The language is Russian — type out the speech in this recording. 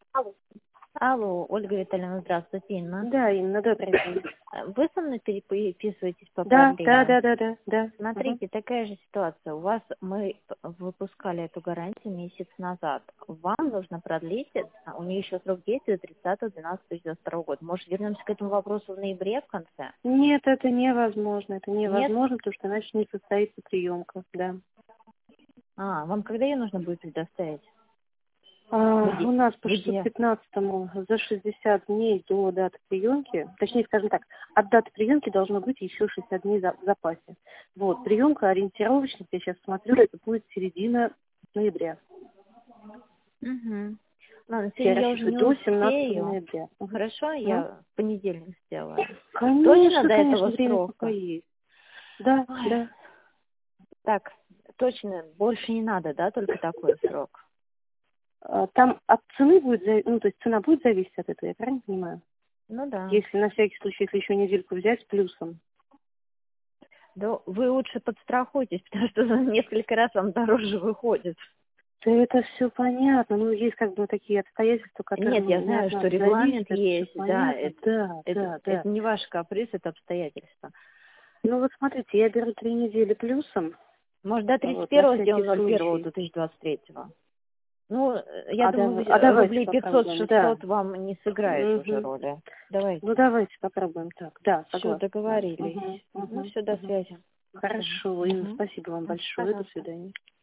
Алло. Алло, Ольга Витальевна, здравствуйте, Инна. Да, Инна, добрый день. Вы со мной переписываетесь по Да, да, проблеме? да, да, да, да. Смотрите, такая же ситуация. У вас мы выпускали эту гарантию месяц назад. Вам нужно продлить, у нее еще срок действия 30.12.2022 года. Может, вернемся к этому вопросу в ноябре в конце? Нет, это невозможно. Это Нет? невозможно, потому что иначе не состоится приемка, да. Вам когда ее нужно будет предоставить? У нас по Где? 615-му за 60 дней до даты приемки, точнее, скажем так, от даты приемки должно быть еще 60 дней в запасе. Вот, приемка ориентировочно, я сейчас смотрю, это будет середина ноября. Угу. Ладно, Я сегодня я уже рассчитываю не до 17 успею. ноября. Хорошо, Ну, я в понедельник сделаю. Точно конечно, до конечно, этого время пока срока? есть. Да, Ой. да. Так, точно, больше не надо, да, только такой срок? Там от цены будет, ну, то есть цена будет зависеть от этого, я правильно понимаю? Ну да. Если на всякий случай, если еще недельку взять с плюсом. Да вы лучше подстрахуйтесь, потому что несколько раз вам дороже выходит. Да это все понятно, ну, есть как бы такие обстоятельства, которые Нет, я не от знаю, нас что зависят, регламент это все есть, да, понятно, да, да, да. это не ваш каприз, это обстоятельства. Ну вот смотрите, я беру 3 недели плюсом, Может, до вот, на 31-го всякий сделаем случай. 2023. Ну, я думаю, А давайте рублей попробуем, да. 500-600 вам не сыграет уже Мгм. роли. Ну Давайте. давайте попробуем так, да, Все, согласна с вами. договорились. Угу, Ну, угу, все, до угу. связи. До свидания. Хорошо, Инна, спасибо вам большое, до Пожалуйста. свидания.